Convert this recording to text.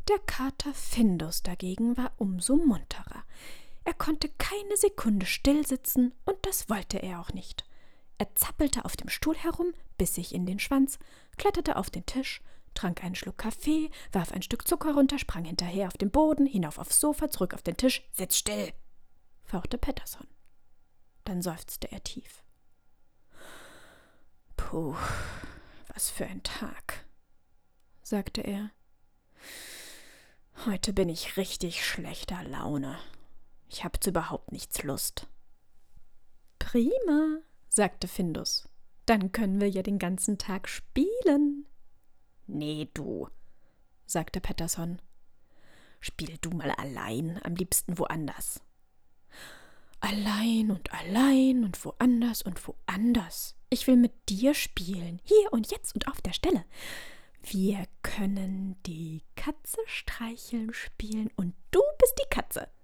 Der Kater Findus dagegen war umso munterer. Er konnte keine Sekunde still sitzen, und das wollte er auch nicht. Er zappelte auf dem Stuhl herum, biss sich in den Schwanz, kletterte auf den Tisch, trank einen Schluck Kaffee, warf ein Stück Zucker runter, sprang hinterher auf den Boden, hinauf aufs Sofa, zurück auf den Tisch. »Sitz still«, fauchte Petterson. Dann seufzte er tief. »Puh, was für ein Tag«, sagte er. »Heute bin ich richtig schlechter Laune. Ich habe zu überhaupt nichts Lust.« »Prima«, sagte Findus. »Dann können wir ja den ganzen Tag spielen.« »Nee, du«, sagte Petterson. »Spiel du mal allein, am liebsten woanders.« »Allein und woanders. Ich will mit dir spielen, hier und jetzt und auf der Stelle. Wir können die Katze streicheln spielen und du bist die Katze.